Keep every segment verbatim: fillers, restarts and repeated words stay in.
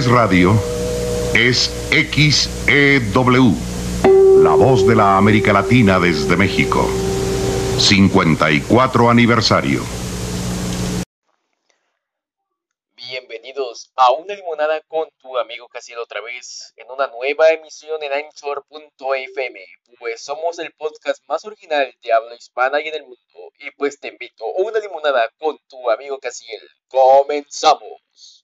Radio es X E W, la voz de la América Latina desde México. cincuenta y cuatro aniversario. Bienvenidos a Una Limonada con tu amigo Casiel otra vez, en una nueva emisión en Anchor punto F M, pues somos el podcast más original de habla hispana y en el mundo, y pues te invito a una limonada con tu amigo Casiel. ¡Comenzamos!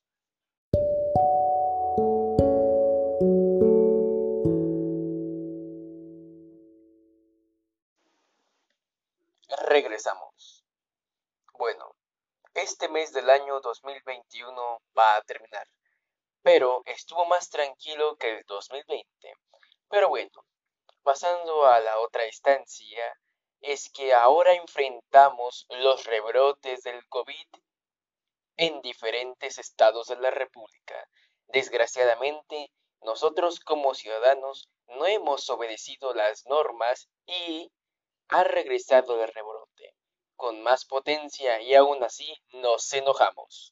Regresamos. Bueno, este mes del año dos mil veintiuno va a terminar, pero estuvo más tranquilo que el dos mil veinte. Pero bueno, pasando a la otra instancia, es que ahora enfrentamos los rebrotes del COVID en diferentes estados de la República. Desgraciadamente, nosotros como ciudadanos no hemos obedecido las normas y ha regresado el rebrote con más potencia y aún así nos enojamos.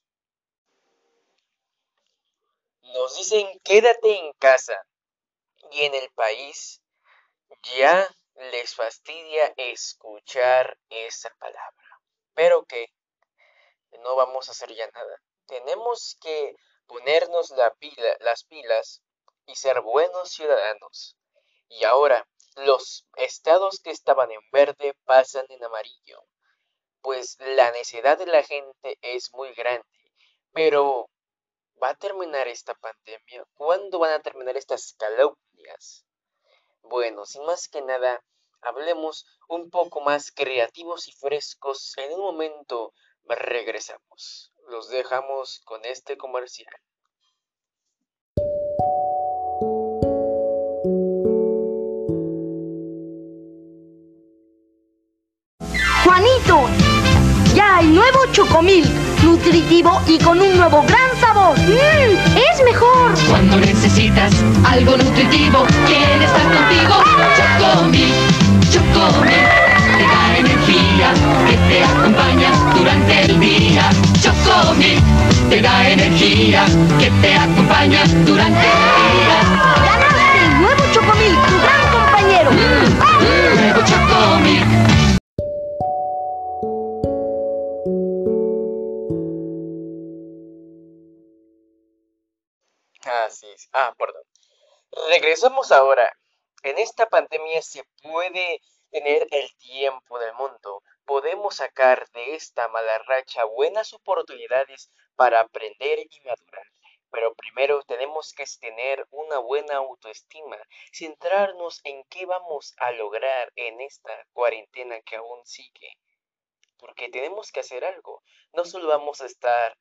Nos dicen quédate en casa y en el país ya les fastidia escuchar esa palabra. Pero que no vamos a hacer ya nada. Tenemos que ponernos la pila, las pilas y ser buenos ciudadanos. Y ahora, los estados que estaban en verde pasan en amarillo. Pues la necesidad de la gente es muy grande. Pero, ¿va a terminar esta pandemia? ¿Cuándo van a terminar estas calumnias? Bueno, sin más que nada, hablemos un poco más creativos y frescos. En un momento regresamos. Los dejamos con este comercial. ¡Juanito! Ya hay nuevo Chocomil, nutritivo y con un nuevo gran sabor. ¡Mmm! ¡Es mejor! Cuando necesitas algo nutritivo, ¿quién está contigo? Chocomil, Chocomil, te da energía que te acompaña durante el día. Chocomil, te da energía que te acompaña durante el día. ¡Ganaste! ¡Nuevo Chocomil, tu gran compañero! Mm, mm, nuevo Chocomil. Así es. Ah, perdón. Regresamos ahora. En esta pandemia se puede tener el tiempo del mundo. Podemos sacar de esta mala racha buenas oportunidades para aprender y madurar. Pero primero tenemos que tener una buena autoestima, centrarnos en qué vamos a lograr en esta cuarentena que aún sigue. Porque tenemos que hacer algo. No solo vamos a estar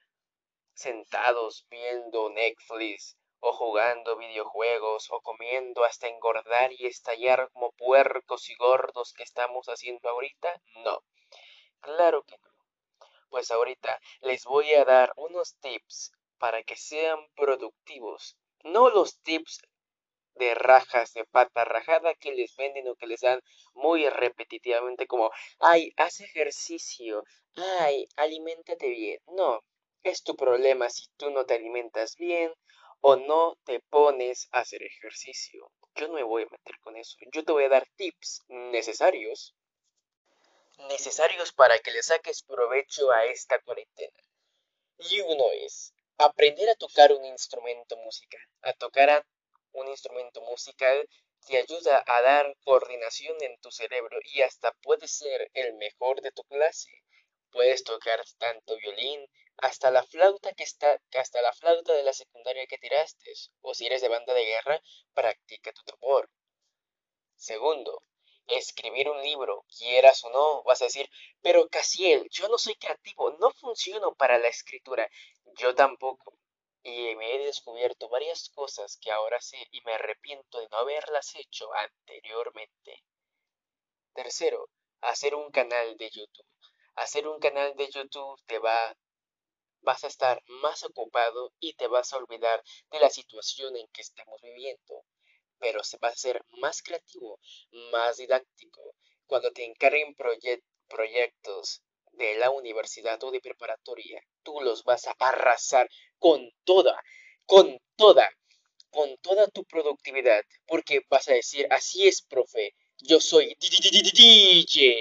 sentados viendo Netflix o jugando videojuegos o comiendo hasta engordar y estallar como puercos y gordos que estamos haciendo ahorita. No, claro que no. Pues ahorita les voy a dar unos tips para que sean productivos. No los tips de rajas de pata rajada que les venden o que les dan muy repetitivamente como, ay, haz ejercicio, ay, aliméntate bien. No, es tu problema si tú no te alimentas bien o no te pones a hacer ejercicio. Yo no me voy a meter con eso. Yo te voy a dar tips necesarios, necesarios para que le saques provecho a esta cuarentena. Y uno es aprender a tocar un instrumento musical, a tocar a un instrumento musical te ayuda a dar coordinación en tu cerebro y hasta puedes ser el mejor de tu clase. Puedes tocar tanto violín, hasta la flauta que está, hasta la flauta de la secundaria que tiraste. O si eres de banda de guerra, practica tu tambor. Segundo, escribir un libro, quieras o no, vas a decir, pero Casiel, yo no soy creativo, no funciono para la escritura. Yo tampoco. Y me he descubierto varias cosas que ahora sé y me arrepiento de no haberlas hecho anteriormente. Tercero, hacer un canal de YouTube. Hacer un canal de YouTube te va, vas a estar más ocupado y te vas a olvidar de la situación en que estamos viviendo. Pero se va a ser más creativo, más didáctico. Cuando te encarguen proye- proyectos de la universidad o de preparatoria, tú los vas a arrasar con toda, con toda, con toda tu productividad, porque vas a decir, así es, profe, yo soy D J.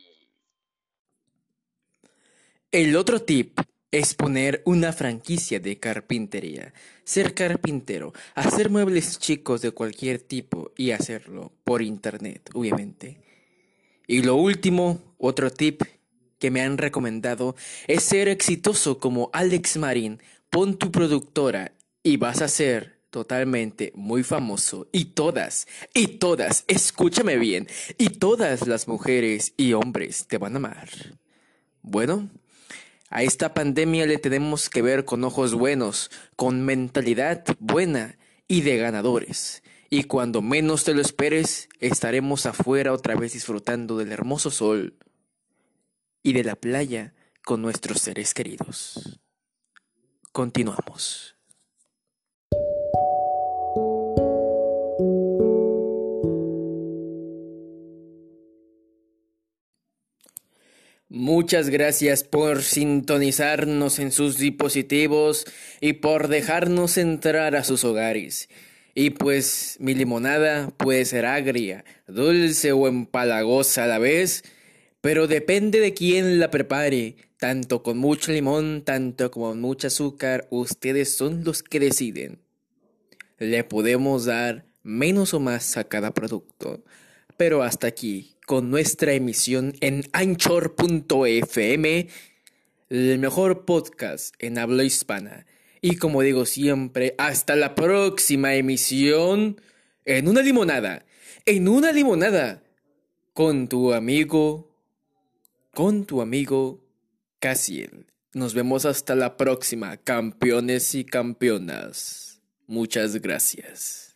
El otro tip es poner una franquicia de carpintería, ser carpintero, hacer muebles chicos de cualquier tipo y hacerlo por internet, obviamente. Y lo último, otro tip que me han recomendado es ser exitoso como Alex Marín. Pon tu productora y vas a ser totalmente muy famoso. Y todas, y todas, escúchame bien, y todas las mujeres y hombres te van a amar. Bueno, a esta pandemia le tenemos que ver con ojos buenos, con mentalidad buena y de ganadores. Y cuando menos te lo esperes, estaremos afuera otra vez disfrutando del hermoso sol y de la playa con nuestros seres queridos. Continuamos. Muchas gracias por sintonizarnos en sus dispositivos y por dejarnos entrar a sus hogares. Y pues mi limonada puede ser agria, dulce o empalagosa a la vez, pero depende de quién la prepare, tanto con mucho limón, tanto como con mucho azúcar, ustedes son los que deciden. Le podemos dar menos o más a cada producto. Pero hasta aquí, con nuestra emisión en Anchor punto F M, el mejor podcast en habla hispana. Y como digo siempre, hasta la próxima emisión en una limonada, en una limonada, con tu amigo, con tu amigo Casiel. Nos vemos hasta la próxima, campeones y campeonas. Muchas gracias.